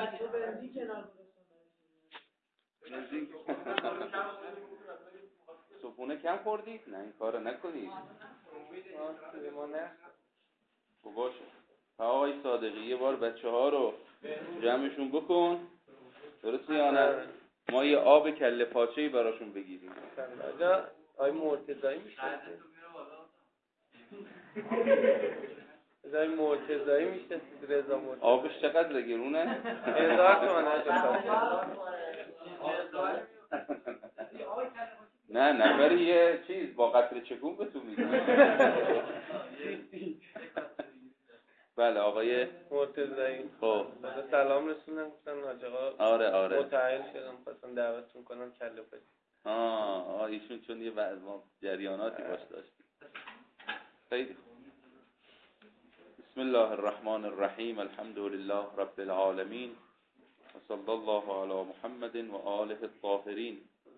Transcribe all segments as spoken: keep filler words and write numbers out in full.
صبحونه کم خوردید؟ نه این کارو نکنید. ما نه. باشه. آقای صادقی یه بار بچه ها رو جمعشون بکن. درسته یا نه؟ ما یه آب کله پاچه‌ای براشون بگیریم. آقا آقای مرتضایی میشه. آقای مرتضایی میشه. رضا مرتضایی. آبش چقدر گرونه؟ هزار تومن. نه نفری یه چیز با قطره چکون به تو میده. بله آقای مرتضایی. خب سلام رسوندم گفتن حاج آقا. آره آره. متعهد شدم خواستم دعوتتون کنم کله پاچه. آه آه ایشون چون یه بعض ما جریاناتی باش داشتیم. خیلی خوب. بسم الله الرحمن الرحیم. الحمد لله رب العالمین و صلی الله علی محمد و آله الطاهرین.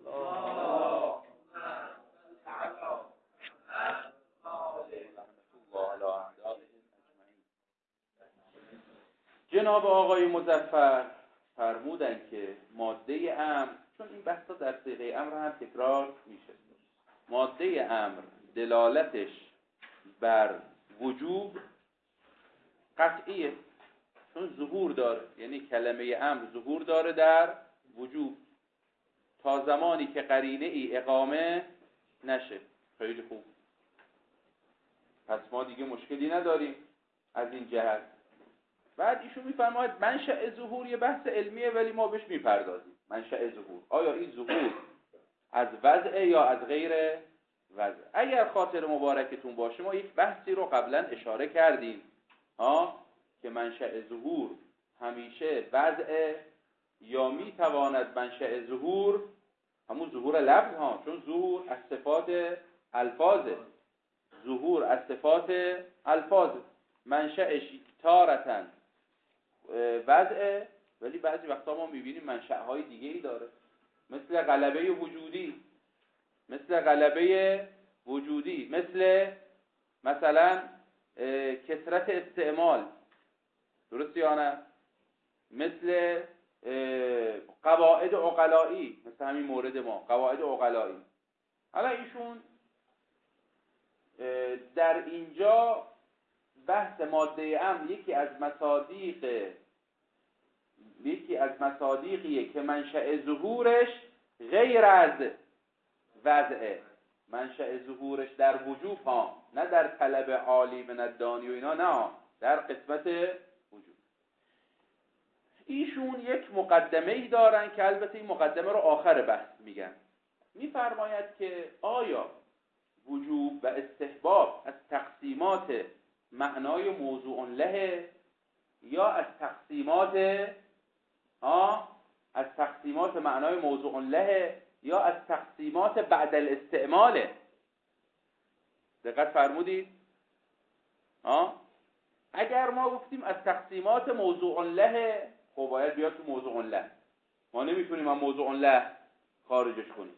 جناب آقای مظفر فرمودن که ماده امر، چون این بحثا در صیغه امر هم تکرار میشه، ماده امر دلالتش بر وجوب قطعیه، چون ظهور داره، یعنی کلمه امر ظهور داره در وجوب تا زمانی که قرینه ای اقامه نشه. خیلی خوب، پس ما دیگه مشکلی نداریم از این جهت. بعد ایشون میفرماید منشأ ظهور یه بحث علمیه ولی ما بهش میپردازیم. منشأ ظهور، آیا این ظهور از وضع یا از غیر وضع؟ اگر خاطر مبارکتون باشه ما یک بحثی رو قبلا اشاره کردیم ها که منشأ ظهور همیشه وضع یا میتواند منشأ ظهور همون ظهور لفظ ها، چون ظهور از صفات الفاظه، ظهور از صفات الفاظه، منشأش تارتن وضع، ولی بعضی وقتا ما میبینیم منشأهای دیگه ای داره، مثل غلبه وجودی، مثل غلبه وجودی، مثل مثلا کثرت استعمال، درست یا نه؟ مثل قواعد عقلایی، مثل همین مورد ما قواعد عقلایی. حالا ایشون در اینجا بحث ماده امر یکی از مصادیق یکی از مصادیقیه که منشأ ظهورش غیر از وضعه، منشأ ظهورش در وجوب ها، نه در طلب عالی من الدانی و اینا، نه در قسمت وجوب. ایشون یک مقدمه ای دارن که البته این مقدمه رو آخر بحث میگن. میفرماید که آیا وجوب و استحباب از تقسیمات معنای موضوع له یا از تقسیمات ها از تقسیمات معنای موضوع له یا از تقسیمات بعد الاستعماله؟ دقت فرمودید؟ ها اگر ما گفتیم از تقسیمات موضوع له، خب باید بیاد تو موضوع له، ما نمیتونیم از موضوع له خارجش کنیم.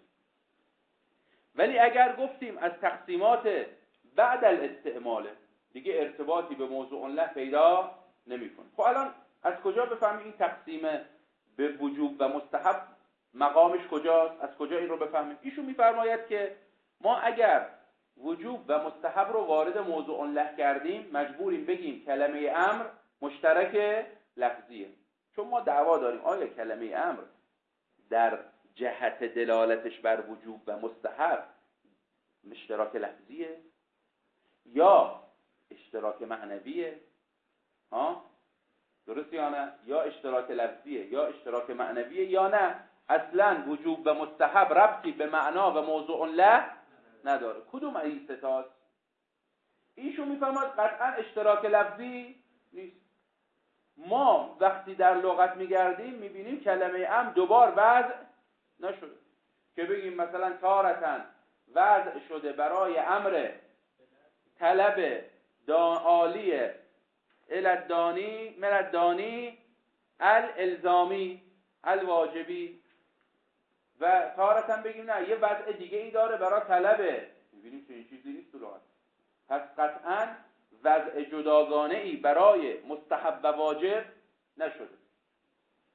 ولی اگر گفتیم از تقسیمات بعد الاستعماله، دیگه ارتباطی به موضوع له پیدا نمیکنه. خب الان از کجا بفهمیم این تقسیم به وجوب و مستحب مقامش کجاست؟ از کجا این رو بفهمیم؟ ایشون میفرماید که ما اگر وجوب و مستحب رو وارد موضوع له کردیم مجبوریم بگیم کلمه امر مشترک لفظیه، چون ما دعوا داریم آیا کلمه امر در جهت دلالتش بر وجوب و مستحب اشتراک لفظیه یا اشتراک معنویه؟ ها درست یا نه؟ یا اشتراک لفظیه یا اشتراک معنویه یا نه اصلا وجوب و مستحب ربطی به معنا و موضوع له نداره؟ کدوم این ستاست؟ ایشون میفهمد قطعا اشتراک لفظی نیست. ما وقتی در لغت میگردیم میبینیم کلمه ام دوبار وضع نشده که بگیم مثلا تارتن وضع شده برای امر طلب عالیه الدانی من الدانی الالزامی الواجبی، و تارتن بگیم نه یه وضع دیگه ای داره برای طلبه، میبینیم که این چیزی نیست تو لغت. پس قطعا وضع جداگانه ای برای مستحب و واجب نشده.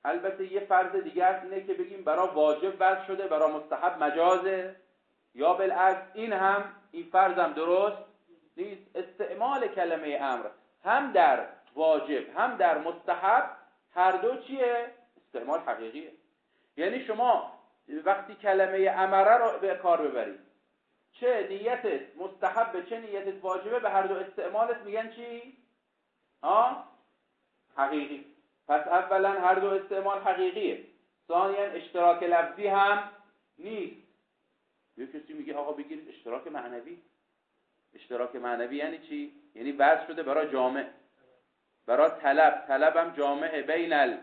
البته یه فرض دیگه هست اینه که بگیم برای واجب وضع شده، برای مستحب مجازه، یا بالعکس این هم این فرض هم درست نیست. استعمال کلمه امر هم در واجب هم در مستحب هر دو چیه؟ استعمال حقیقیه. یعنی شما وقتی کلمه امره رو به کار ببرید، چه نیتت مستحب چه نیتت واجبه، به هر دو استعمالت میگن چی؟ آه؟ حقیقی. پس اولا هر دو استعمال حقیقیه، ثانیا اشتراک لفظی هم نیست. یه کسی میگه آقا بگیرید اشتراک معنوی. اشتراک معنوی یعنی چی؟ یعنی وضع شده برای جامع، برای طلب، طلب هم جامعه بین ال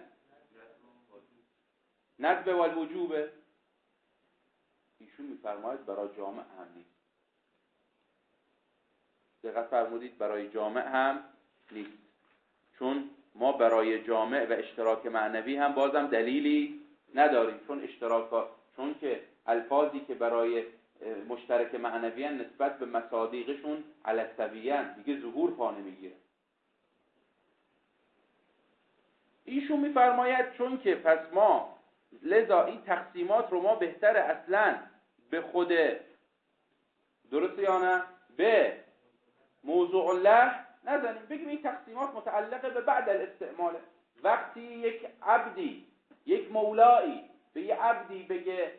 ندب و الوجوبه. ایشون میفرماید برای جامع هم نیست. دقت فرمودید، برای جامع هم نیست، چون ما برای جامع و اشتراک معنوی هم بازم دلیلی نداریم، چون اشتراک چون که الفاظی که برای مشترک معنوی نسبت به مصادیقشون علسویان دیگه ظهور پا نمیگیره. ایشون میفرماید چون که پس ما لذا این تقسیمات رو ما بهتر اصلا به خود، درست یا نه، به موضوع الله نزنیم، بگیم این تقسیمات متعلقه به بعد الاستعمال. وقتی یک عبدی، یک مولایی به یه عبدی بگه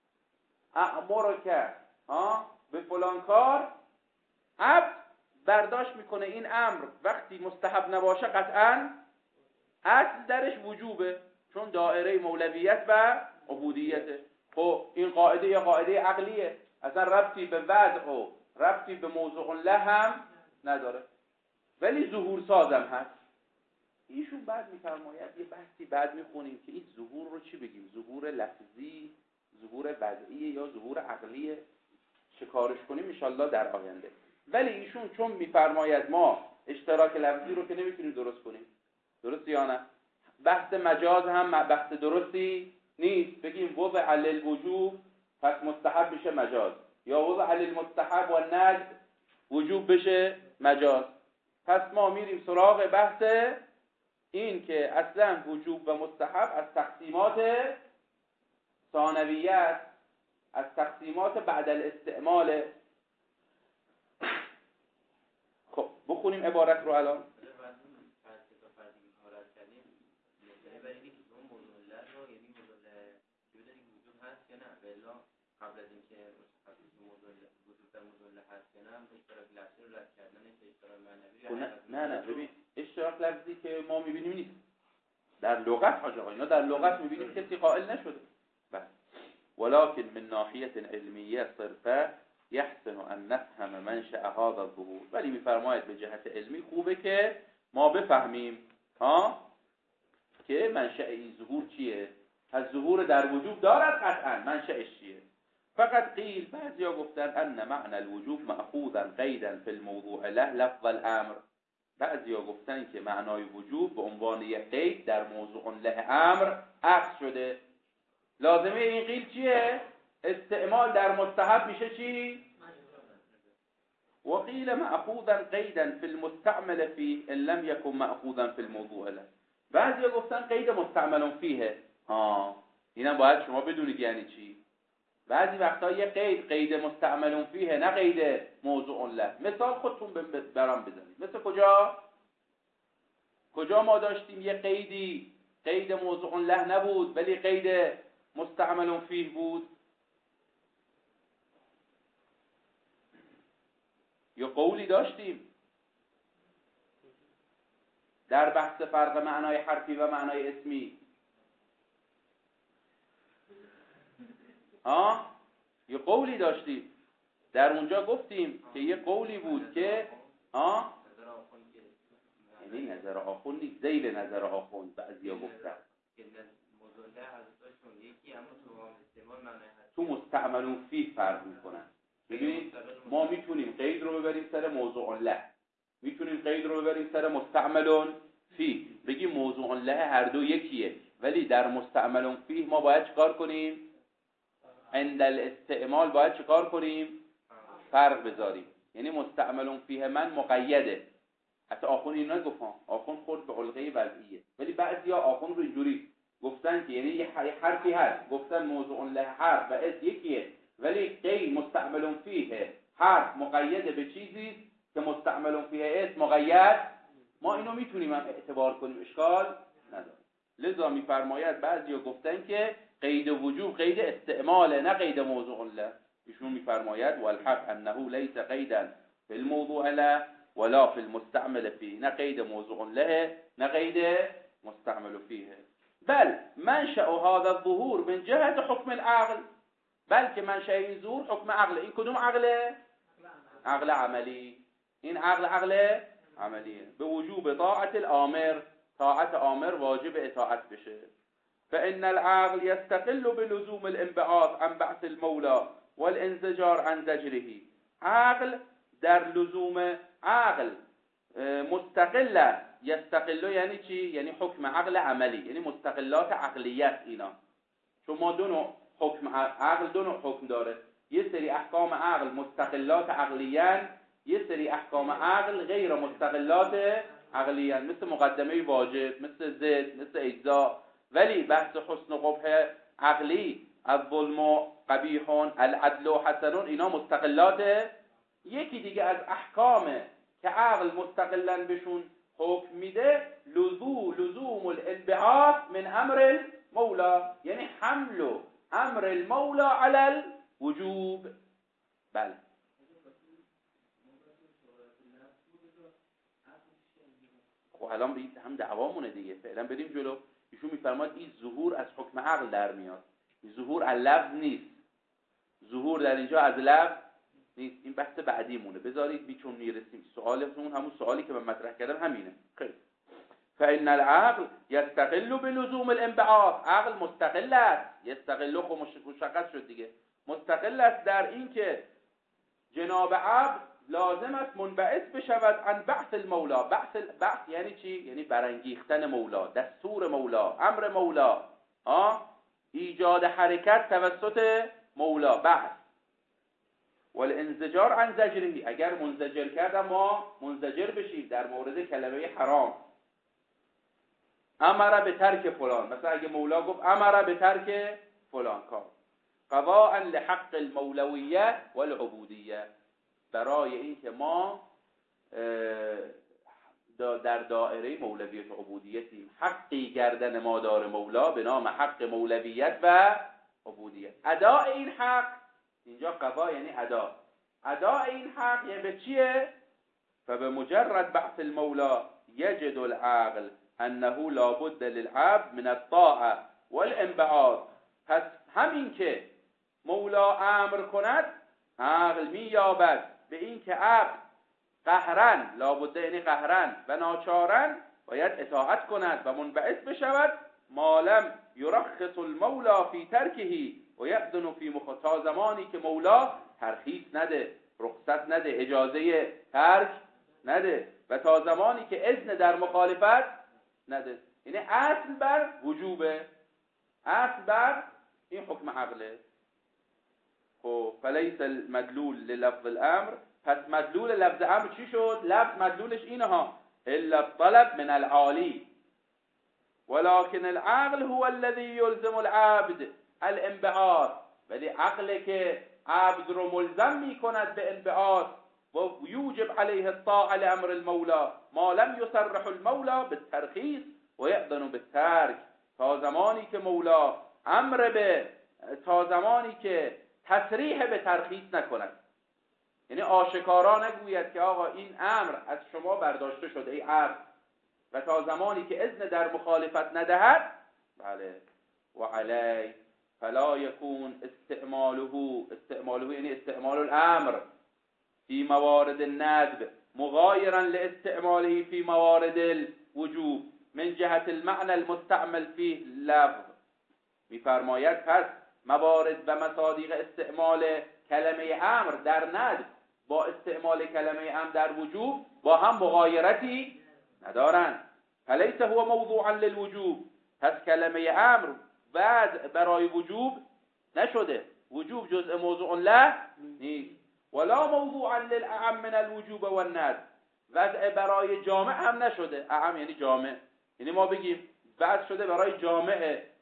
امرک ها به فلان کار، عبد برداشت میکنه این امر وقتی مستحب نباشه قطعاً اصل درش وجوبه، چون دائره مولویت و عبودیته. خب این قاعده یا قاعده عقلیه، اصلا ربطی به وضع و ربطی به موضوع الله هم نداره، ولی ظهور سازم هست. ایشون بعد میفرماید یه بحثی بعد میخونیم که این ظهور رو چی بگیم، ظهور لفظی، ظهور وضعی یا ظهور عقلیه، شکارش کنیم انشالله در آینده. ولی ایشون چون میفرماید ما اشتراک لفظی رو که نمیتونیم درست کنیم، درست یا نه، بحث مجاز هم بحث درستی نیست، بگیم وضع للوجوب پس مستحب بشه مجاز، یا وضع للمستحب و ند وجوب بشه مجاز. پس ما میریم سراغ بحث این که اصلا وجوب و مستحب از تقسیمات ثانویه است، از تقسیمات بعد الاستعمال. خب بخونیم عبارت رو الان. قبل از اینکه موضوع وجود در موضوع هست یا نه اشتراک لفظی رو رد کردن که اشتراک معنوی نه نه ببین اشتراک لفظی که ما میبینیم نیست در لغت. حاج آقا اینا در لغت میبینیم کسی قائل نشده. بس ولكن من ناحیه علمیه صرفه یحسن ان نفهم منشأ هذا الظهور. ولی میفرماید به جهت علمی خوبه که ما بفهمیم ها که منشأ این ظهور چیه. از ظهور در وجوب دارد قطعا، منشأش چیه. فقط قیل بعضیا گفتن ان معنى الوجوب مأخوذا قیدا فی الموضوع له لفظ الامر. بعضیا گفتن که معنای وجوب به عنوان یک قید در موضوع له امر اخذ شده. لازمه این قیل چیه؟ استعمال در مستحب میشه چی؟ و قیل مأخوذا قیدا فی المستعمل فيه ان لم يكن مأخوذا فی الموضوع له. بعضیا گفتن قید مستعمل فیه. ها اینم باید شما بدونید یعنی چی. بعضی وقتا یه قید قید مستعمل فیه، نه قید موضوع له. مثال خودتون برام بزنید. مثل کجا؟ کجا ما داشتیم یه قیدی قید موضوع له نبود ولی قید مستعمل فیه بود؟ یه قولی داشتیم در بحث فرق معنای حرفی و معنای اسمی. ها یه قولی داشتیم در اونجا گفتیم که یه قولی بود که ها یعنی نظر آخوند نیست، ذیل نظر آخوند. بعضیا گفتن تو مستعمل فیه فرق میکنن. ببینید ما میتونیم قید رو ببریم سر موضوع له، میتونیم قید رو ببریم سر مستعمل فیه، بگیم موضوع له هر دو یکیه، ولی در مستعمل فیه ما باید چیکار کنیم؟ عند الاستعمال باید چیکار کنیم؟ فرق بذاریم. یعنی مستعمل فیه من مقیده. حتی آخوند اینا گفتن، آخوند خورد به علقه وضعیه، ولی بعضیا آخوند رو اینجوری گفتن که یعنی یه حرفی هست، گفتن موضوع له حرف و اسم یکیه، ولی غیر مستعمل فیه حرف مقید به چیزی که مستعمل فیه اسم مقید، ما اینو میتونیم هم اعتبار کنیم، اشکال نداره. لذا میفرماید بعضیا گفتن که قید وجوب قید استعماله نه قید موضوع له. ایشون میفرماید والحق انه ليس قیدا فی الموضوع له ولا فی المستعمل فیه، نه قید موضوع له نه قید مستعمل فیه. بل منشأ هذا الظهور من جهت حکم العقل، بلکه منشأ این ظهور حکم عقل. این کدوم عقله؟ عقل عملی. این عقل عقل عملیه. به وجوب طاعت الامر، طاعت امر واجب اطاعت بشه. فإن العقل يستقل بلزوم الانبعاث عن بعث المولى والانزجار عن زجره. عقل در لزوم عقل مستقل، یستقل یعنی چی؟ یعنی حکم عقل عملی، یعنی مستقلات عقلیت. اینا چون ما دو نوع حکم عقل دو نوع حکم داره، یه سری احکام عقل مستقلات عقلیان، یه سری احکام عقل غیر مستقلات عقلیان، مثل مقدمه واجب، مثل زد، مثل اجزا. ولی بحث حسن و قبح عقلی، الظلم قبیح، العدل حسن، اینا مستقلات. یکی دیگه از احکام که عقل مستقلا بهشون حکم میده لزوم لزوم الانبعاث من امر المولا، یعنی حمل امر المولا علی الوجوب. بله خب الان به هم دعوامونه دیگه، فعلا بریم جلو. ایشون میفرماد این ظهور از حکم عقل در میاد، این ظهور از لفظ نیست، ظهور در اینجا از لفظ نیست. این بحث بعدی مونه، بذارید بیچون میرسیم سوالتون همون سوالی که من مطرح کردم همینه. خیلی فإن العقل يستقل بلزوم الانبعاث، عقل مستقل است، یستقل خب مشخص شد دیگه، مستقل است در این که جناب عبد لازم است منبعث بشود عن بعث المولا. بعث بعث یعنی چی؟ یعنی برانگیختن مولا، دستور مولا، امر مولا، ها ایجاد حرکت توسط مولا، بعث. والانزجار عن زجره، اگر منزجر کردم ما منزجر بشیم در مورد کلمه حرام. امر به ترک فلان، مثلا اگه مولا گفت امر به ترک فلان کار، قضاء لحق المولویه والعبودیه، برای این که ما در دائره مولویت و عبودیتیم، حقی گردن ما داره مولا به نام حق مولویت و عبودیت. اداء این حق، اینجا قضا یعنی ادا، اداء این حق یعنی به چیه؟ فبمجرد بعث المولا یجد العقل انه لابد للعبد من الطاعه والانبعاث. پس همین که مولا امر کند، عقل مییابد به این که عبد قهرن، لابد یعنی قهرن و ناچارن باید اطاعت کند و منبعث بشود، ما لم یرخص المولا فی ترکه و یأذن فی مخ، تا زمانی که مولا ترخیص نده، رخصت نده، اجازه ترک نده، و تا زمانی که اذن در مخالفت نده. یعنی اصل بر وجوبه، اصل بر این حکم عقله. خب فلیس المدلول للفظ الامر، پس مدلول لفظ امر چی شد؟ لفظ مدلولش اینه ها، الا الطلب من العالی، ولكن العقل هو الذي يلزم العبد الانبعاث، ولی عقل که عبد رو ملزم می کند به انبعاث و یوجب علیه الطاعه لامر المولا ما لم یصرح المولا بالترخیص و یأذن بالترک، تا زمانی که مولا امر به، تا زمانی که تصریح به ترخیص نکند، یعنی آشکارا نگوید که آقا این امر از شما برداشته شده ای عبد، و تا زمانی که اذن در مخالفت ندهد، بله و علی فلا یکون استعماله، استعماله یعنی استعمال الامر فی موارد الندب مغایرا لاستعماله فی موارد الوجوب من جهت المعنى المستعمل فيه لفظ. میفرماید پس موارد و مصادیق استعمال کلمه امر در ندب با استعمال کلمه امر در وجوب با هم مغایرتی ندارند. فلیس هو موضوعا للوجوب، پس کلمه امر بعد برای وجوب نشده، وجوب جزء موضوع له نیست، ولا موضوعا للاعم من الوجوب والندب، وضع برای جامع هم نشده. اعم یعنی جامع، یعنی ما بگیم بعد شده برای جامع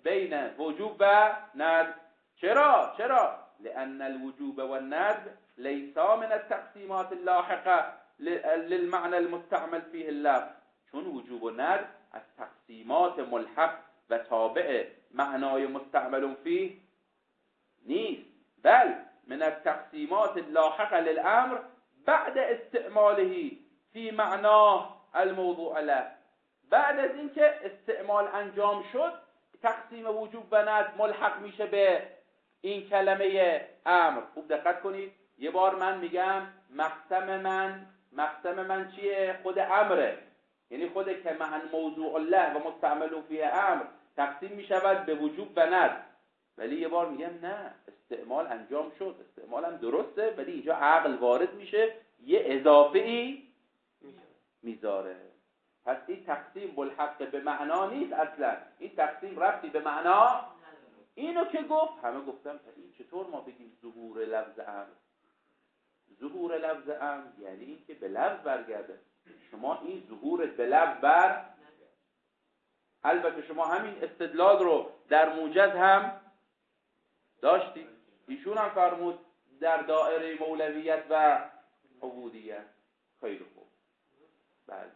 بین وجوب و ندب. چرا؟ چرا؟ لأن الوجوب والندب لیسا من التقسیمات اللاحقه للمعنى المستعمل فيه اللفظ. چون وجوب و ندب از تقسیمات ملحق و تابع معنای مستعمل فيه نیست، بل من التقسیمات اللاحقه للامر بعد استعماله فی معناه الموضوع له. بعد از اینکه استعمال انجام شد تقسیم وجوب و ندب ملحق میشه به این کلمه امر. خوب دقت کنید. یه بار من میگم مقسم من، مقسم من چیه؟ خود امره، یعنی خود که معن موضوع الله و مستعمل فیه امر تقسیم میشود به وجوب و ندب. ولی یه بار میگم نه، استعمال انجام شد، استعمال هم درسته، ولی اینجا عقل وارد میشه یه اضافه ای میذاره. پس این تقسیم ملحق به معنا نیست اصلا، این تقسیم ربطی به معنا. اینو که گفت همه گفتم این چطور ما بگیم ظهور لفظ امر؟ ظهور لفظ امر یعنی این که به لفظ برگرده. شما این ظهور به لفظ بر، البته شما همین استدلال رو در موجز هم داشتید، ایشون هم فرمود در دائره مولویت و عبودیت. خیلی خوب، بله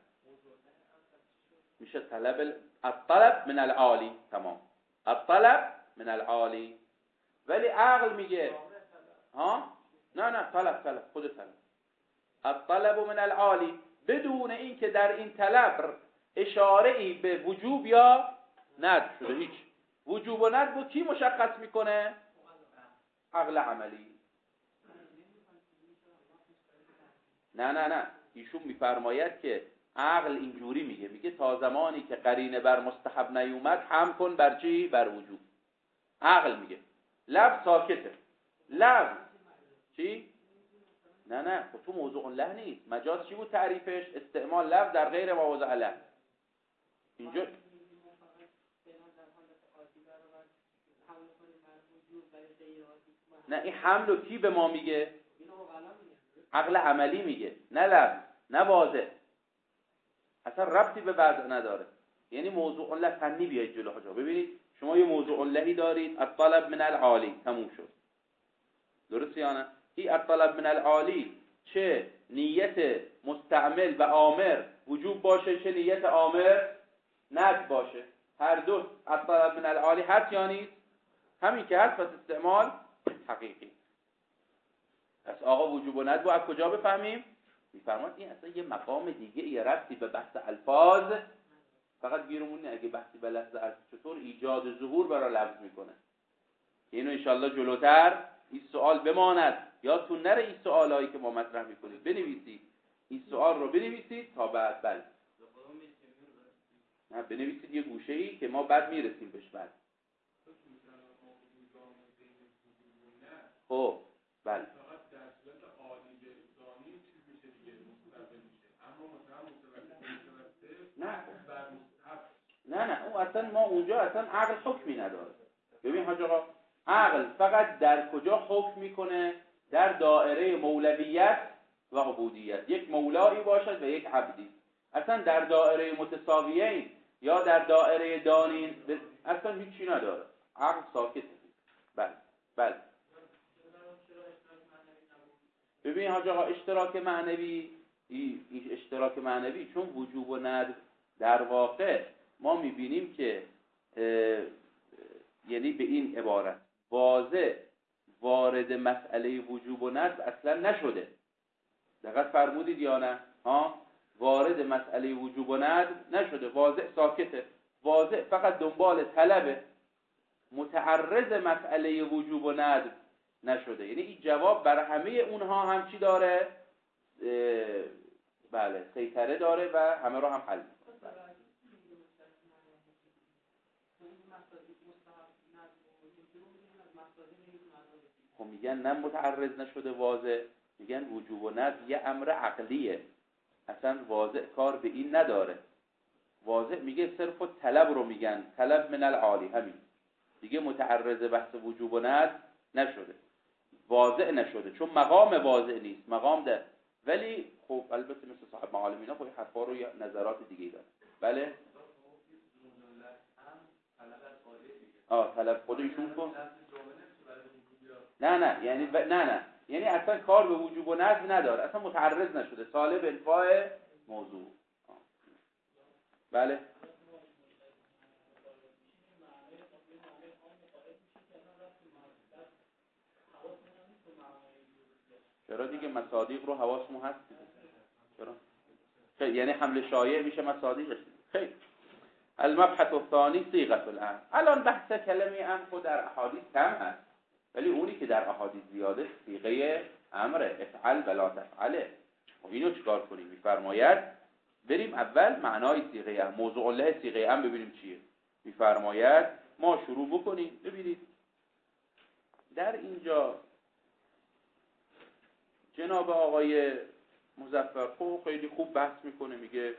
میشه طلب الطلب من العالی. تمام، الطلب من العالی. ولی عقل میگه ها نه نه طلب طلب خود طلب الطلب من العالی، بدون اینکه در این طلب اشاره ای به وجوب یا ندب شده. هیچ وجوب و ندب رو کی مشخص میکنه؟ عقل عملی. نه نه نه ایشون میفرماید که عقل اینجوری میگه، میگه تا زمانی که قرینه بر مستحب نیومد هم کن بر چی؟ بر وجوب. عقل میگه لفظ ساکته. لفظ چی؟ نه نه خب تو موضوع له نیست. مجاز چی بود تعریفش؟ استعمال لفظ در غیر مواضع له. اینجا نه، این حمل و کی به ما میگه؟ عقل عملی میگه، نه لفظ، نه واضح، اصلا ربطی به وضع نداره. یعنی موضوع له فنی بیاید جلو حاجا. ببینید شما یه موضوع لهی دارید، الطلب من العالی، تموم شد. درست یا نه؟ این الطلب من العالی چه نیت مستعمل و آمر وجوب باشه، چه نیت آمر ندب باشه، هر دو الطلب من العالی هست یا نیست؟ همین که هست، پس استعمال حقیقی. پس آقا وجوب و ندب از کجا بفهمیم؟ میفرماد این اصلا یه مقام دیگه، یه ربطی به بحث الفاظ فقط گیرمون نه. اگه بحثی به لفظ الفاظ چطور ایجاد ظهور برای لفظ میکنه، اینو انشالله جلوتر این سوال بماند، یادتون نره این سوالایی که ما مطرح میکنید بنویسید، این سوال رو بنویسید تا بعد بله نه بنویسید یه گوشه‌ای که ما بعد میرسیم بهش. بعد خب بله نه نه نه اون اصلا ما اونجا اصلا عقل حکمی نداره. ببین حاج آقا، عقل فقط در کجا حکم میکنه؟ در دائره مولویت و عبودیت. یک مولایی باشد و یک عبدی. اصلا در دائره متساویین یا در دائره دانین اصلا هیچی نداره. عقل ساکت. بله بله ببین حاج آقا، اشتراک معنوی، این اشتراک معنوی چون وجوب و ندب در واقع ما میبینیم که یعنی به این عبارت واضح وارد مسئله وجوب و ندب اصلا نشده. دقت فرمودید یا نه؟ ها وارد مسئله وجوب و ندب نشده، واضح ساکته، واضح فقط دنبال طلب متعرض مسئله وجوب و ندب نشده. یعنی این جواب بر همه اونها هم چی داره؟ بله سیطره داره و همه رو هم حل می‌کنه. خب میگن نه متعرض نشده واضح، میگن وجوب و ندب یه امر عقلیه، اصلا واضح کار به این نداره. واضح میگه صرف طلب رو میگن، طلب من العالی، همین دیگه متعرض بحث وجوب و ندب نشده، واضح نشده، چون مقام واضح نیست، مقام ده. ولی خب البته مثل صاحب معالم اینا خب حرفا رو یا نظرات دیگه داره. بله آه طلب خود ایشون کن. نه نه یعنی ب... نه نه یعنی اصلا کار به وجوب و نظم نداره، اصلا متعرض نشده، طالب انفاء موضوع. آه. بله چرا دیگه مصادیق رو حواسمون هست چرا؟ خیلی یعنی حمل شایع میشه مصادیقش. خیلی المبحث الثانی صيغه الامر. الان بحث کلمه امر در احادیث کم هست، ولی اونی که در احادیث زیاده صیغه امر، افعل ولا تفعل. خب اینو چیکار کنیم؟ میفرماید بریم اول معنای صیغه امر، موضوع الله صیغه امر ببینیم چیه. میفرماید ما شروع بکنیم. ببینید در اینجا جناب آقای مظفر خیلی خوب بحث میکنه، میگه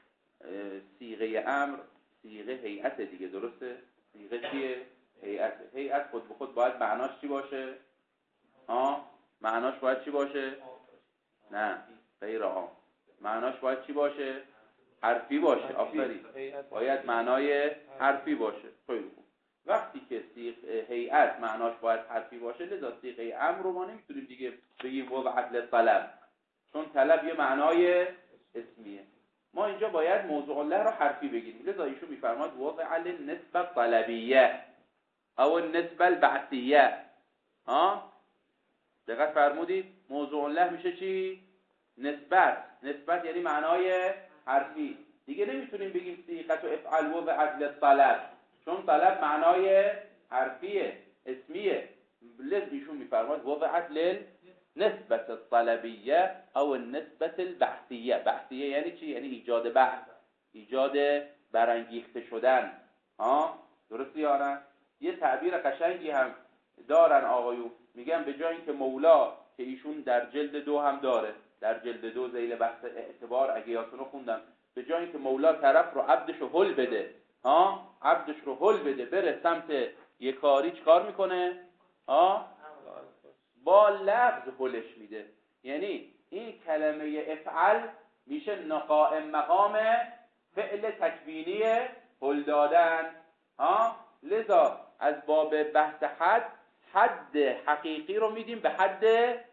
صیغه امر صیغه هیئت دیگه، درسته؟ صیغه چیه؟ هیئت. هیئت خود به خود باید معناش چی باشه؟ ها؟ معناش باید چی باشه؟ نه غیر عام. معناش باید چی باشه؟ حرفی باشه. آفرین، باید معنای حرفی باشه. خیلی خوب. وقتی که صیغه هیئت معناش باید حرفی باشه، لذا صیغه امر رو ما نمیتونیم دیگه بگیم وضع للطلب، چون طلب یه معنای اسمیه. ما اینجا باید موضوع الله رو حرفی بگیریم. لذا ایشون میفرماد وضع للنسبه الطلبیه او النسبه البعثیه. ها دقت فرمودید؟ موضوع الله میشه چی؟ نسبت. نسبت یعنی معنای حرفی. دیگه نمیتونیم بگیم صیغه افعل وضع للطلب، چون طلب معنای حرفیه، اسمیه. لذا ایشون میفرماد وضعت للنسبه الطلبیه او النسبه البحثیه. بحثیه یعنی چی؟ یعنی ایجاد بحث، ایجاد برانگیخته شدن. ها درسته یا نه؟ یه تعبیر قشنگی هم دارن آقایون، میگن به جای اینکه مولا، که ایشون در جلد دو هم داره، در جلد دو ذیل بحث اعتبار اگه یادتون رو خوندم، به جای اینکه مولا طرف رو عبدش رو هل بده، ها عبدش رو هل بده بره سمت یک کاری، چیکار میکنه؟ ها با لفظ هلش میده. یعنی این کلمه افعل میشه نقائم مقام فعل تکوینی هل دادن. ها لذا از باب بحث حد، حد حقیقی رو میدیم به حد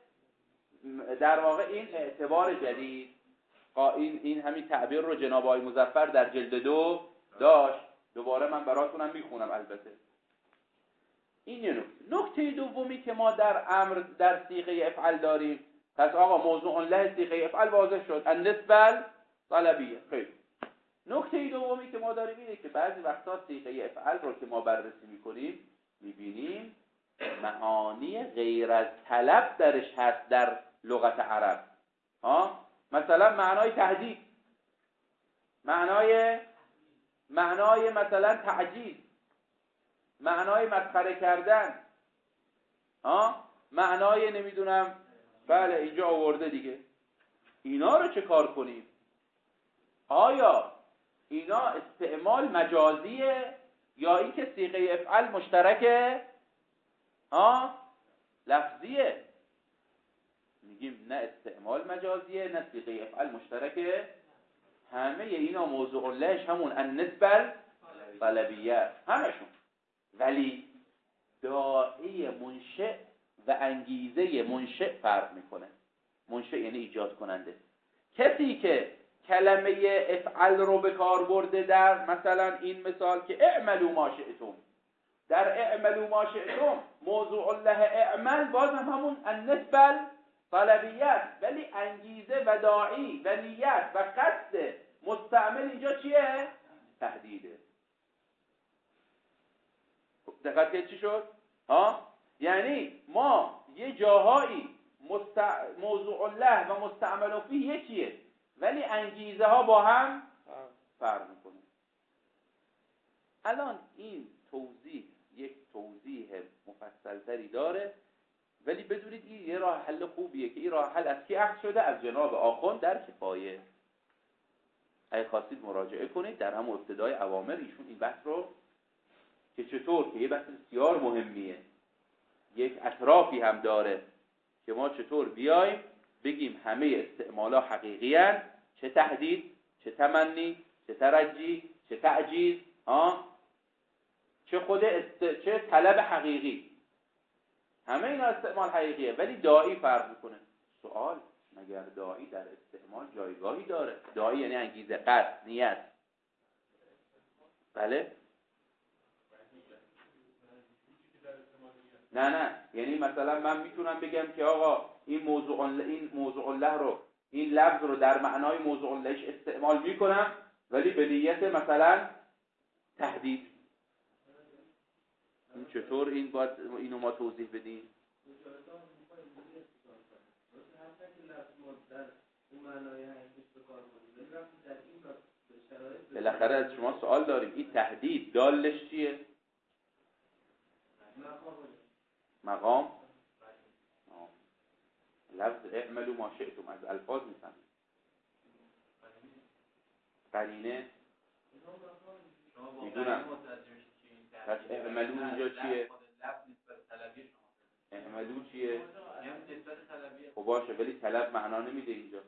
در واقع این اعتبار جدید. این این همین تعبیر رو جناب آقای مظفر در جلد دو داشت، دوباره من براتونم میخونم. البته این یه نکته. نکته دومی که ما در امر در صیغه افعل داریم، پس آقا موضوع الله صیغه افعل واضح شد، النسبه طلبیه. خیلی نکته دومی که ما داریم اینه که بعضی وقتا صیغه افعل رو که ما بررسی میکنیم میبینیم معانی غیر از طلب درش هست در لغت عرب. ها مثلا معنای تهدید، معنای معنای مثلا تعجیز، معنای مسخره کردن، ها معنای نمیدونم بله اینجا آورده دیگه. اینا رو چه کار کنیم؟ آیا اینا استعمال مجازیه یا اینکه صیغه افعل مشترکه؟ ها لفظیه. میگیم نه استعمال مجازیه نه صیغه افعل مشترکه، همه اینا موضوع اللهش همون النسبه طلبیه همشون، ولی داعی منشئ و انگیزه منشئ فرق میکنه. منشئ یعنی ایجاد کننده. کسی که کلمه افعل رو به کار برده در مثلا این مثال که اعملوا ما شئتم، در اعملوا ما شئتم موضوع الله اعمل باز هم همون النسبه طلبیت، ولی انگیزه و داعی و نیت و قصد مستعمل اینجا چیه؟ تهدیده. دقت کنید چی شد؟ ها یعنی ما یه جاهایی مست... موضوع الله و مستعمل فیه یکیه، ولی انگیزه ها با هم فرق میکنه. الان این توضیح یک توضیح مفصلتری داره، ولی بدونید این یه راه حل خوبیه که این راه حل از کی اخذ شده؟ از جناب آخوند در کفایه. اگه خواستید مراجعه کنید در همون ابتدای اوامر ایشون این بحث رو که چطور که یه بحث بسیار مهمیه، یک اطرافی هم داره که ما چطور بیایم بگیم همه استعمالا حقیقی هستند، چه تهدید، چه تمنی، چه ترجی، چه تعجیز، ها چه خود است... چه طلب حقیقی، همه اینا استعمال حقیقیه، ولی داعی فرق میکنه. سوال: مگر داعی در استعمال جایگاهی داره؟ داعی یعنی انگیزه، قصد، نیت. بله؟ نه نه، یعنی مثلا من میتونم بگم که آقا این موضوع این موضوع الله رو، این لفظ رو در معنای موضوع اللهش استعمال میکنم، ولی به نیت مثلا تهدید. این چطور این باید اینو ما توضیح بدیم؟ بالاخره از شما سوال داریم، این تهدید دالش چیه؟ مقام. لفظ اعملوا ما شئتم از الفاظ میفهمید. قرینه میدونم. پس اعملوا اینجا چیه؟ اعملوا چیه؟ خب باشه، ولی طلب معنا نمیده اینجا.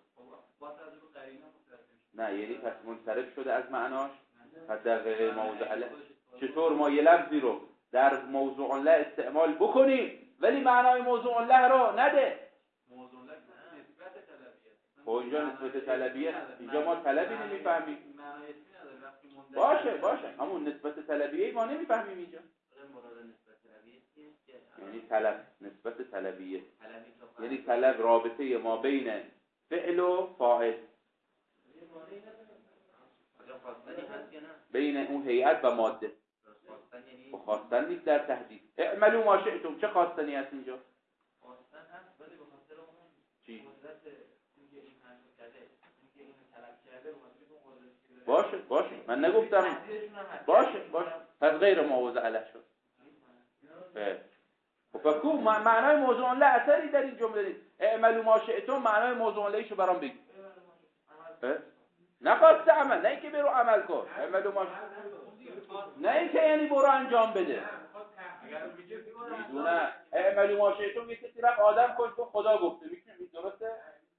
نه یعنی پس منصرف شده از معناش. پس در غیر موضع له چطور ما یه لفظی رو در موضوع له استعمال بکنیم ولی معنای موضوع له رو نده؟ موضوع له نسبت طلبیه. خب اینجا نسبت طلبیه، اینجا ما طلبی نمیفهمیم. معنای اسمی نداره وقتی منده. باشه باشه، همون نسبت طلبیه ما نمیفهمیم اینجا. مراد نسبت طلبیه چیه؟ یعنی طلب، نسبت طلبیه یعنی طلب رابطه ما بین فعل و فاعل، بین اون هیئت و ماده. و خواستن نیست در تهدید. اعملوا ما شئتم، چه خواستنی هست اینجا؟ خواستن هست ولی به خاطر اون چی؟ قدرت اینکه این حرف کرده، اینکه اینو طلب کرده، باشه باشه، من نگفتم. باشه باشه، پس غیر موضوع له شد. خب کو معنای موضوع له اثری در این جمله نیست. اعملوا ما شئتم معنای موضوع لهشو برام بگید. نخواست عمل، نه اینکه برو عمل کن. اعملوا ما نه اینکه یعنی برو انجام بده. میدونه اعملوا ما شئتم یه کسی رفت آدم کش گفت خدا گفته، میتونه درسته؟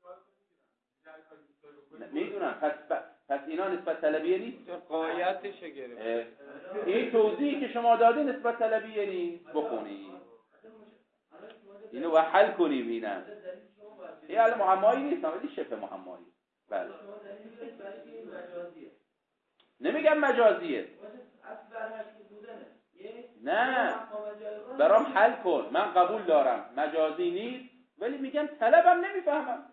میدونم. پس پس اینا نسبت طلبیه نیست. قایتش گرفت. این توضیحی که شما دادی نسبت طلبیه نیست. بخونی اینو و حل کنیم. اینم این حل معمایی نیست، ولی شبه معمایی. بله نمیگم مجازیه، نه برام حل کن. من قبول دارم مجازی نیست، ولی میگم طلبم نمیفهمم.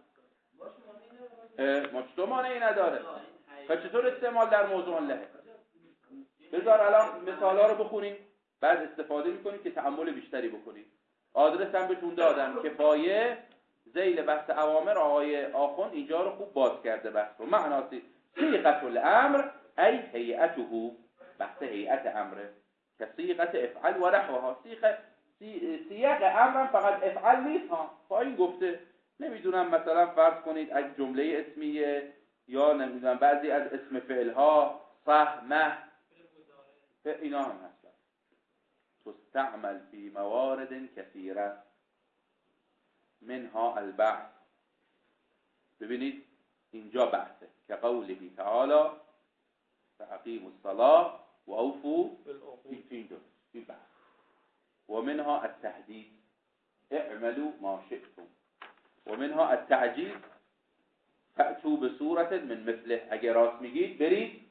مجتمع مانعی نداره. پس چطور استعمال در موضوع له؟ بذار الان مثالا رو بخونیم، بعد استفاده میکنیم که تأمل بیشتری بکنیم. آدرس هم بهتون دادم کفایه ذیل بحث اوامر آقای آخوند اینجا رو خوب باز کرده. بحث رو معناسی صیغه الامر ای هیئته، بحث هیئت امره که صیغه افعل و نحوها. صیغه سیاق امرم فقط افعل نیست ها. پایین گفته نمیدونم مثلا فرض کنید از جمله اسمیه یا نمیدونم بعضی از اسم فعل ها صح مه اینا هم هست. تستعمل في موارد كثيرة منها البعث. ببینید اینجا بحثه که قوله تعالی فاقیموا الصلاة و اوفوا بالعقود. این بحث. و منها التهدید اعملوا ما شئتم. و منها التعجیز فأتوا بصورة من مثله. اگر راست میگید برید.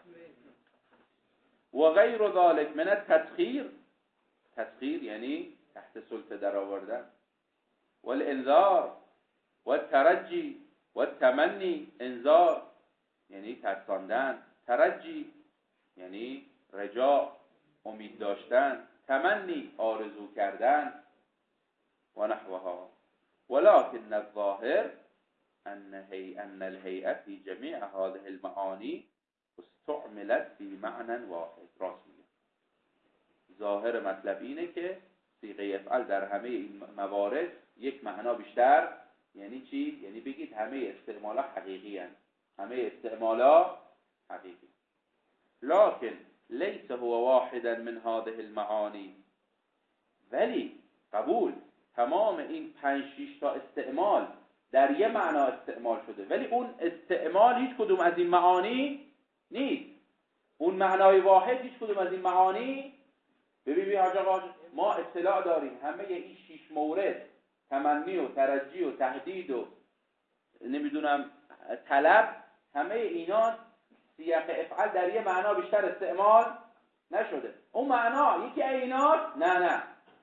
و غیر ذلك من التسخیر، تسخیر یعنی تحت سلطه در آوردن. والانذار والترجی والتمنی. انذار یعنی ترساندن، ترجی یعنی رجا، امید داشتن، تمنی آرزو کردن و نحوها. ولكن الظاهر ان هي ان الهيئه في جميع هذه المعاني استعملت في معنى واحد. راست میگه. ظاهر مطلب اینه که صیغه افعل در همه این موارد یک معنا بیشتر. یعنی چی؟ یعنی بگید همه استعمالا حقیقی هستند، همه استعمالا حقیقی. لكن ليس هو واحدا من هذه المعاني. ولی قبول تمام این پنج شش تا استعمال در یه معنا استعمال شده، ولی اون استعمال هیچ کدوم از این معانی نیست. اون معنای واحد هیچ کدوم از این معانی ببین حاج آقا ما اطلاع داریم همه این شش مورد تمنی و ترجی و تهدید و نمیدونم طلب، همه اینا سیاق افعال در یه معنا بیشتر استعمال نشده. اون معنا یکی ایناست؟ نه نه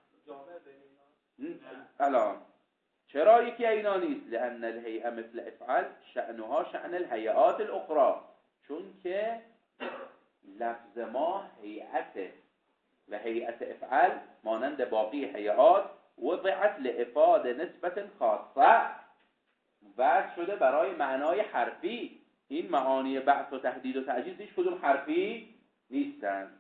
الان چرا یکی اینا نیست؟ لأن الهیئه مثل افعال شأنها شأن الهیئات الاخرى، چون که لفظ ما هیئته و هیئت افعال مانند باقی هیئات وضعت لافاده نسبت خاصه، وضع شده برای معنای حرفی. این معانی بعث و تهدید و تعجیز هیچ کدوم حرفی نیستند.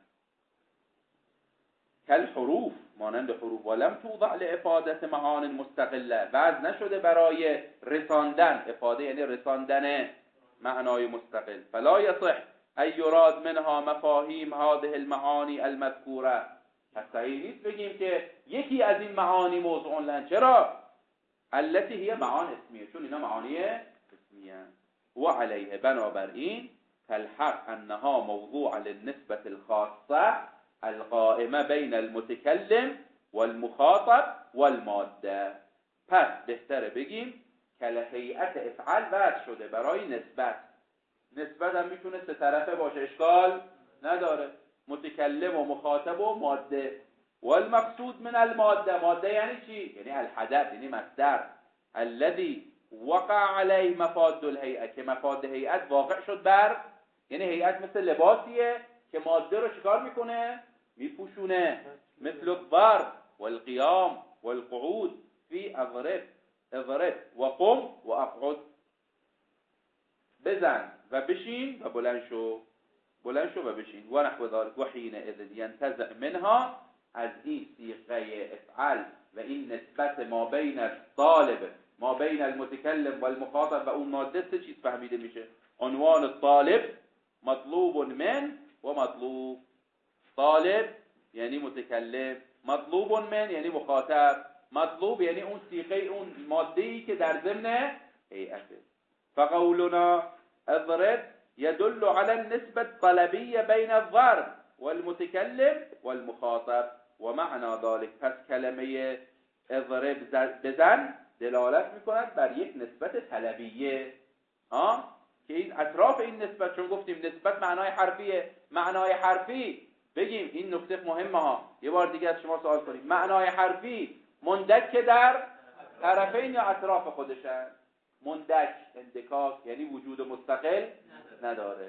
کل حروف مانند حروف، ولم توضع لافاده معان مستقله، وضع نشده برای رساندن، افاده یعنی رساندن معنای مستقل. فلا یصح ان یراد منها مفاهیم هذه المعانی المذکوره، پس صحیح نیست بگیم که یکی از این معانی موضوع لن. چرا؟ التي هي معان اسمیه، چون اینا معانی اسمیه. و علیه بنابراین فالحق انها موضوع للنسبة الخاصه القائمه بین المتکلم والمخاطب والماده. پس بهتره بگیم که هیئت افعال وضع شده برای نسبت. نسبت هم میتونه سه طرفه باشه، اشکال نداره، متکلم و مخاطب و ماده. والمقصود من الماده، ماده یعنی چی؟ یعنی الحدث، یعنی مصدر الذي وقع علیه مفاد الهیئه، که مفاد هیئت واقع شد بر، یعنی هیئت مثل لباسیه که ماده رو چیکار میکنه؟ میپوشونه. مثل الضرب والقیام والقعود فی اضرب اضرب و قم و اقعد، بزن و بشین و بلند شو، بلند شو و بشین. و نحو ذلك. و حین اذن ینتزع منها، از این صیغه افعال و این نسبت ما بین الطالب ما بین المتکلم و المخاطب و اون ماده سه چیز فهمیده میشه. عنوان الطالب مطلوب من و مطلوب، طالب یعنی متکلم، مطلوب من یعنی مخاطب، مطلوب یعنی اون صیغه اون ماده‌ای که در ضمن هیئته. فقولنا اضرب يدل على النسبة الطلبية بين الضرب والمتكلم والمخاطب ومعنى ذلك. پس کلمه اضرب بزن دلالت میکند بر یک نسبت طلبیه، ها که این اطراف این نسبت، چون گفتیم نسبت معنای حرفیه، معنای حرفی بگیم این نکته مهمه ها، یه بار دیگه از شما سوال کنیم، معنای حرفی مندک در طرفین یا اطراف خودشن؟ مندک، اندکاک یعنی وجود مستقل نداره،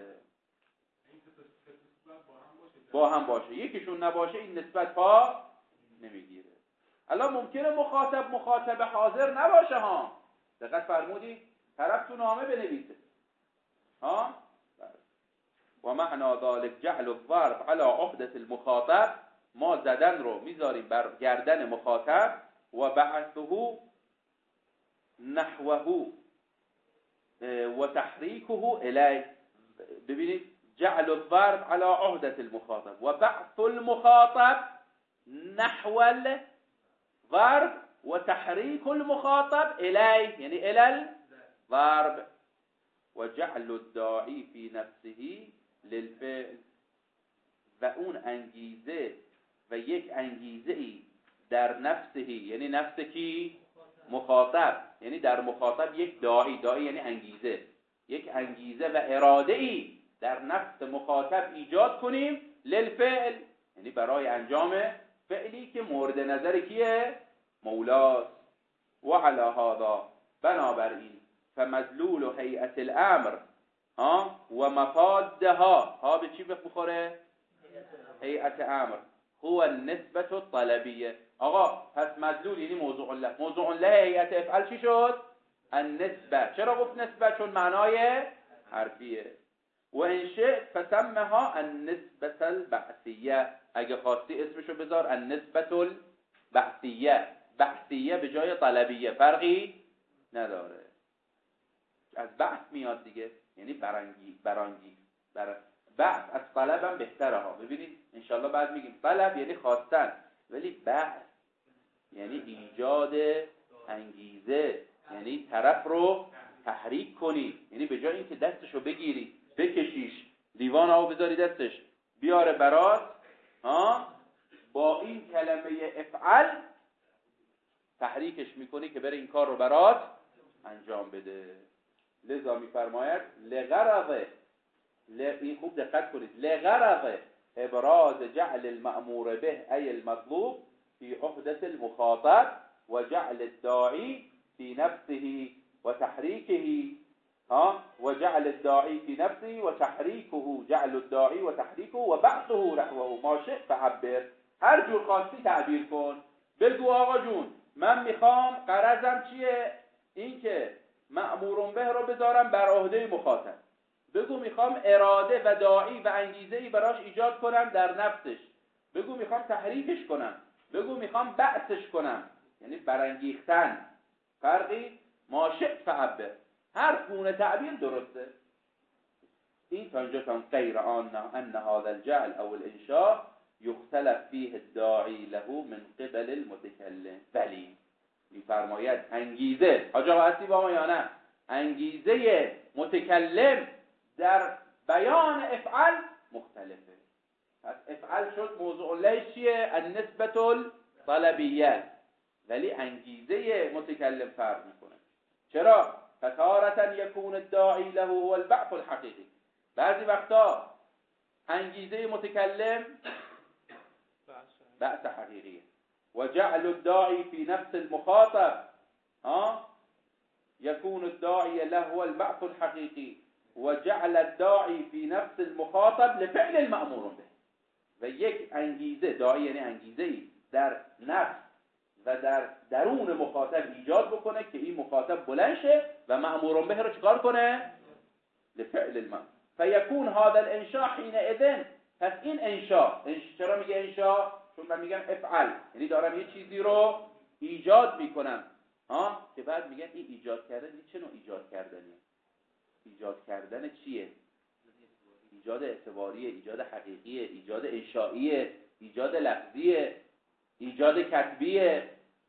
با هم باشه، یکیشون نباشه این نسبت ها نمیگیره. الان ممکنه مخاطب مخاطب حاضر نباشه ها، دقت فرمودی؟ طرف تو نامه بنویسه ها. و معنی ذلك جعل الضرب على عهدة المخاطب، ما زدن رو میذاریم بر گردن مخاطب، و بعثه نحوه و تحریکه الیه. ببینید جعل الضرب على عهدة المخاطب و بعث المخاطب نحو الضرب و تحریک المخاطب الیه یعنی الی الضرب، و جعل الداعی فی نفسه للفعل، و اون انگیزه و یک انگیزه ای در نفسه، یعنی نفس کی؟ مخاطب، یعنی در مخاطب یک داعی، داعی یعنی انگیزه، یک انگیزه و اراده ای در نفس مخاطب ایجاد کنیم للفعل، یعنی برای انجام فعلی که مورد نظر کیه؟ مولاست. و علی هذا بنابراین فمدلول هیئت الامر ها و مفادها، ها به چی بخوره؟ هیئت امر هو النسبة الطلبیه. آقا پس مدلول یعنی موضوع له، موضوع له هیئت افعال چی شد؟ النسبه. چرا گفت نسبه؟ چون معنای حرفیه. و ان شئت فسمها النسبة البعثیه، اگه خواستی اسمشو بذار النسبة البعثیه، بعثیه به جای طلبیه، فرقی نداره، از بعث میاد دیگه، یعنی برانگی برانگی بر بعث از طلب هم بهتره ها. ببینید انشالله بعد میگیم طلب یعنی خواستن، ولی بعث یعنی ایجاد انگیزه، یعنی طرف رو تحریک کنی، یعنی به جای اینکه دستشو بگیری بکشیش لیوان آب بذاری دستش بیاره برات ها، با این کلمه افعل تحریکش میکنی که بره این کار رو برات انجام بده. لذا میفرماید لغرض، این خوب دقت کنید، لغرض ابراز جعل المأمور به ای المطلوب في عهدة المخاطب و جعل الداعی في نفسه و تحریکه ها و جعل الداعی في نفسه و تحریکه، جعل الداعی و تحریکه و بعثه نحوه ما شئت فعبر. هر جور خواستی تعبیر کن. بگو آقا جون من میخوام غرضم چیه؟ این که مأمور به رو بذارم بر عهده مخاطب. بگو میخوام اراده و داعی و انگیزه‌ای براش ایجاد کنم در نفسش. بگو میخوام تحریکش کنم. بگو میخوام بعثش کنم، یعنی برانگیختن. فرقی ما شئت فعبر، هر گونه تعبیر درسته. این تا اینجا تا غیر آن ان هذا الجعل او الانشاء یختلف فیه الداعی له من قبل المتکلم. ولی میفرماید انگیزه، حاج آقا هستی با ما یا نه؟ انگیزه متکلم در بیان افعل مختلفه. پس افعل شد موضوع له چیه؟ النسبة الطلبیه، ولی انگیزه متکلم فرق میکنه. چرا؟ فتارة یکون الداعی له هو البعث الحقیقی. بعضی وقتا انگیزه متکلم بعث حقیقیه. و جعل الداعی فی نفس المخاطب ها يكون الداعي له هو البعث الحقيقي وجعل الداعي في نفس المخاطب لفعل المأمور به. و یک انگیزه، داعی یعنی انگیزه‌ای در نفس و در درون مخاطب ایجاد بکنه که این مخاطب بلند شه و مأمور به رو چیکار کنه؟ لفعل المأمور. فیکون هذا الانشاء حینئذ. پس این انشاء، چرا میگه انشاء؟ چون من میگم افعل، یعنی دارم یه چیزی رو ایجاد میکنم ها، که بعد میگن این ایجاد کردن این چه نوع ایجاد کردنیه؟ ایجاد کردن چیه؟ ایجاد اعتباریه، ایجاد حقیقیه، ایجاد انشائیه، ایجاد لفظیه، ایجاد کتبیه،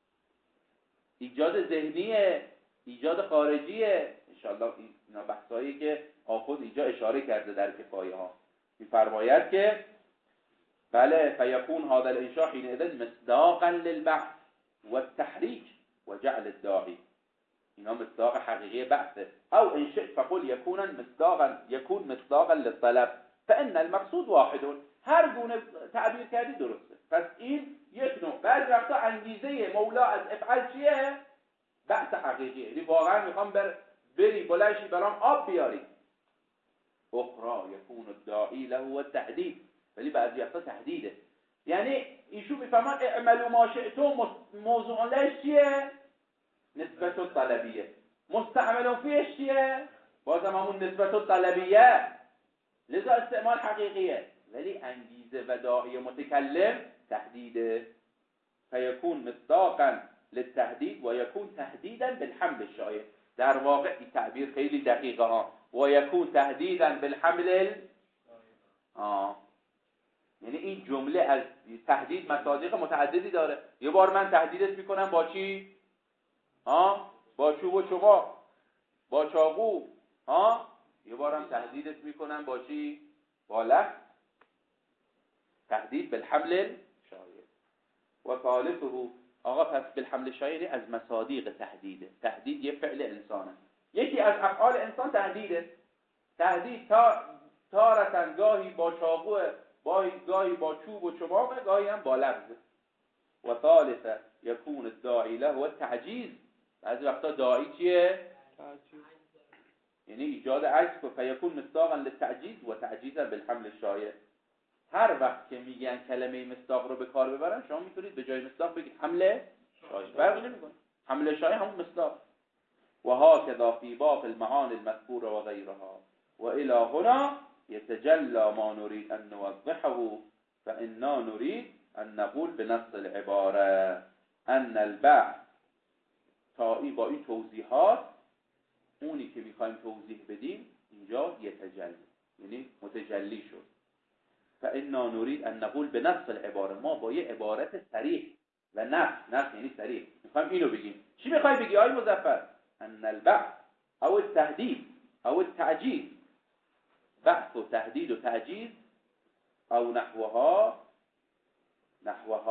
ایجاد ذهنیه، ایجاد خارجیه. انشاءالله اینا بحثایی که آخوند اینجا اشاره کرده در کفایه ها. میفرماید که بله فیکون هذا الانشاء حینئذ مصداقا للبعث والتحریک و جعل الداعی. اینا مصداق حقیقی بحثه. او ان شئت فقل یکون مصداقا یکون مصداقا للطلب فان المقصود واحد. هر گونه تعبیر کردی درسته. پس این یک نوع. بعضی وقتا انگیزه مولا از افعال چیه؟ بحث حقیقیه، یعنی واقعا میخوام بر بری بلنشی برام آب بیاری. اخرى یکون الداعی له التحدید. ولی بعضی وقتا تهدیده، یعنی ایشون میفهمن اعملوا ما شئتم موضوع لهش چیه؟ نسبت الطلبیه. مستعمل فیش چیه؟ بازم همون نسبت الطلبیه، لذا استعمال حقیقیه. ولی انگیزه و داعی متکلم تهدیده. فیکون مصداقا للتهدید و یکون تهدیدا بالحمل الشایع. در واقع این تعبیر خیلی دقیقه ها. و یکون تهدیدا بالحمل آه. یعنی این جمله از تهدید مصادیق متعددی داره. یه بار من تهدیدت میکنم با چی؟ ها؟ با چوب و چقا، با چاقو. ها؟ یه بارم تهدیدت میکنم با چی؟ با لفظ. تهدید بالحمل شایع. و ثالثه، آقا پس بالحمل شایع از مصادیق تهدیده. تهدید یه فعل انسانه. یکی از افعال انسان تهدیده. تهدید تا تارتن گاهی با چاقو، گاهی با چوب و چماق، گاهی هم با لفظ. و ثالثه یکون الداعی له و تعجیز. بعضی وقتا داعی چیه؟ تعجیز، یعنی ایجاد عجز. و فیکون مصداقا للتعجیز و تعجیزا بالحمل الشایع. هر وقت که میگن کلمه مصداق رو به کار ببرن، شما میتونید به جای مصداق بگید حمل شایع. فرق نمیکنه، حمل شایع همون مصداق. و هكذا فی باقی المعانی المذکوره و غیرها. و الی هنا يتجلى ما نريد أن نوضحه فإنا نريد أن نقول بنص العبارة أن البعث تایی با این توضیحات، اونی که میخوایم توضیح بدیم اینجا یتجلی، یعنی متجلی شد. فإنا نريد أن نقول بنص العبارة، ما با یه عبارت صریح و نص، نص یعنی صریح، میخوایم اینو بگیم. چی میخوای بگی آی مظفر؟ أن البعث او التهدید او التعجیز، بحث و تهدید و تعجیز او نحوها نحوها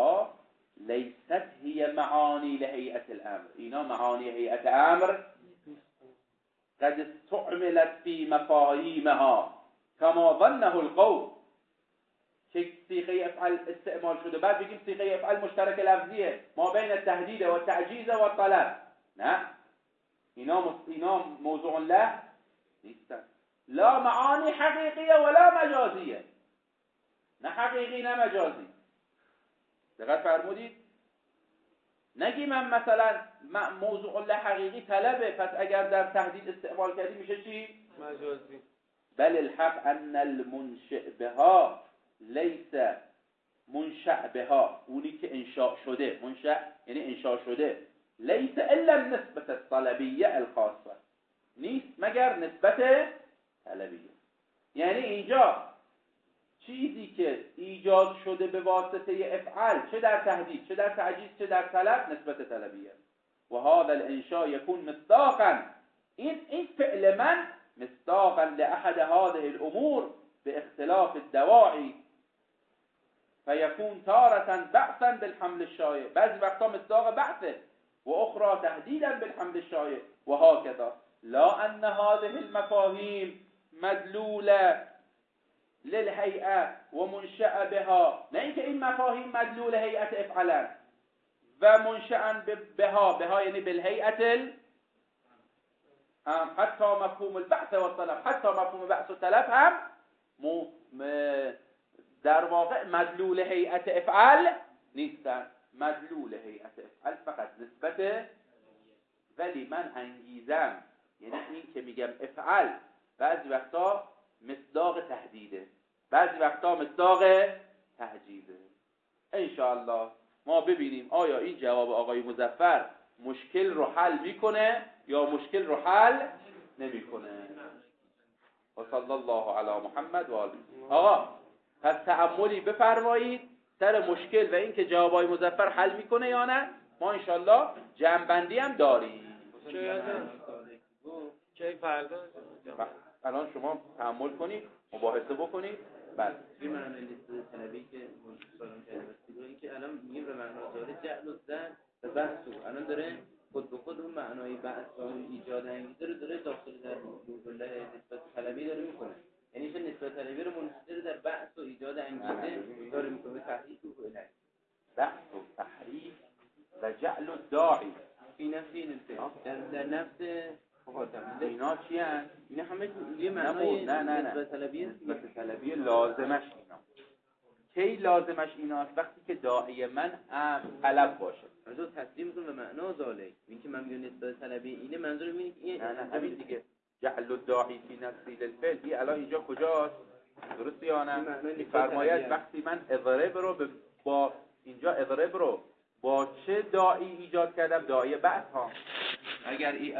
لیست هی معانی لهیئت الامر. اینا معانی هیئت امر قد استعملت فی مفاهیمها کما ظنه القوم. که صیغه افعل استعمال شده بعد بگیم صیغه افعل مشترک لفظیه ما بین التهدید و التعجیز و الطلب. نه، اینا اینا موضوع له نیستن. لا معانی حقیقیه ولا مجازیه. نه حقیقی نه مجازی. دقت فرمودید؟ نگی من مثلا موضوع له حقیقی طلبه پس اگر در تهدید استعمال کردی میشه چی؟ مجازی. بل الحق ان المنشئ بها لیس منشأ بها، اونی که انشاء شده، منشأ یعنی انشاء شده، لیس الا نسبت الطلبیه الخاصه، نیست مگر نسبت طلبیه. یعنی اینجا چیزی که ایجاد شده به واسطه افعال چه در تهدید چه در تعجیز چه در طلب نسبت طلبیه. و هذا الانشاء يكون مصداقا، این این فعل من مصداقا لاحد هذه الامور باختلاف الدواعی فيكون تارة بعثا بالحمل الشایع، بعضی وقتا مصداق بعثه و اخرى تهدیدا بالحمل الشایع و هكذا. لا ان هذه المفاهیم مدلوله للهیئه و منشأ بها، نه اینکه این مفاهیم مدلول هیئت افعلا و منشأ بها، بها یعنی بالهیئت ال... حتی مفهوم البعث و الطلب، حتی مفهوم بعث و طلب هم م... در واقع مدلول هیئت افعال نیستن. مدلول هیئت افعال فقط نسبت، ولی من انگیزم یعنی این که میگم افعال بعضی وقتا مصداق تهدیده بعضی وقتا مصداق تهجیزه. انشاءالله ما ببینیم آیا این جواب آقای مظفر مشکل رو حل میکنه یا مشکل رو حل نمیکنه. و صلی الله علی محمد و آله. آقا پس تأملی بفرمایید سر مشکل و این که جواب آقای مظفر حل میکنه یا نه. ما انشاءالله جمع‌بندی هم داریم. چه فردا الان شما تأمل کنید مباحثه بکنید. بله این معنی لیست طلبی که سالم کردیم این که الان میگیم به معنای داره جعل و زن و بحث، الان داره خود به خود اون معنای بحث و اون ایجاد انگیزه رو داره داخل در موضوع نسبت طلبی داره میکنه. یعنی چه نسبت طلبی رو منحصر در بحث و ایجاد انگیزه داره میکنه. تحریف و الهی بحث و تحریف و جعل الداعی فی نفس در در نفس اینا چی هست؟ اینا همه یه معنای نه نه نه نسبت طلبی نسبت طلبی لازمش اینا. کی لازمش ایناست؟ وقتی که داعی من طلب باشه. منظور تسلیم کن به معنا ذالک. این که من میگم نسبت طلبی اینه منظور اینه که این نه نه همین دیگه جعل الداعی فی نفسی للفعل. این الان اینجا کجاست؟ درست یا نه؟ فرماید وقتی من اضرب رو با اینجا اضرب رو با چه داعی ایجاد کردم؟ داعی بعث ها. اگر